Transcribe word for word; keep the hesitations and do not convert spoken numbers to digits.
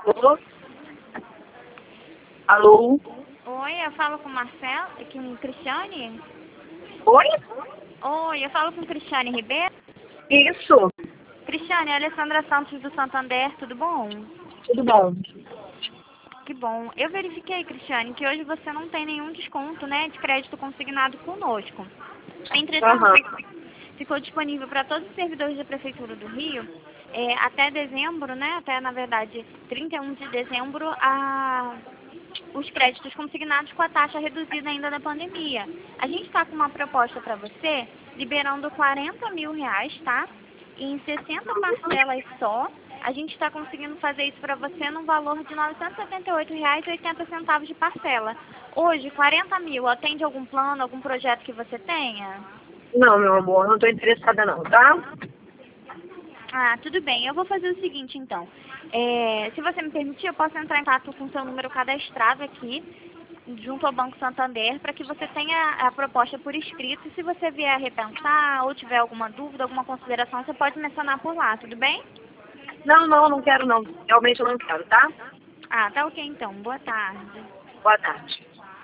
Alô? Alô? Oi, eu falo com Marcelo, com Cristiane? Oi? Oi, eu falo com Cristiane Ribeiro? Isso. Cristiane, é a Alessandra Santos do Santander, tudo bom? Tudo bom? Que bom. Eu verifiquei, Cristiane, que hoje você não tem nenhum desconto, né, de crédito consignado conosco. Entretanto, Aham. ficou disponível para todos os servidores da Prefeitura do Rio, é, até dezembro, né, até, na verdade, trinta e um de dezembro, a... os créditos consignados com a taxa reduzida ainda da pandemia. A gente está com uma proposta para você, liberando quarenta mil reais, tá? E em sessenta parcelas só, a gente está conseguindo fazer isso para você no valor de novecentos e setenta e oito reais e oitenta centavos de parcela. Hoje, quarenta mil, atende algum plano, algum projeto que você tenha? Não, meu amor, não estou interessada não, tá? Ah, tudo bem. Eu vou fazer o seguinte, então. É, se você me permitir, eu posso entrar em contato com o seu número cadastrado aqui, junto ao Banco Santander, para que você tenha a proposta por escrito. E se você vier a repensar ou tiver alguma dúvida, alguma consideração, você pode mencionar por lá, tudo bem? Não, não, não quero não. Realmente eu não quero, tá? Ah, tá ok então. Boa tarde. Boa tarde.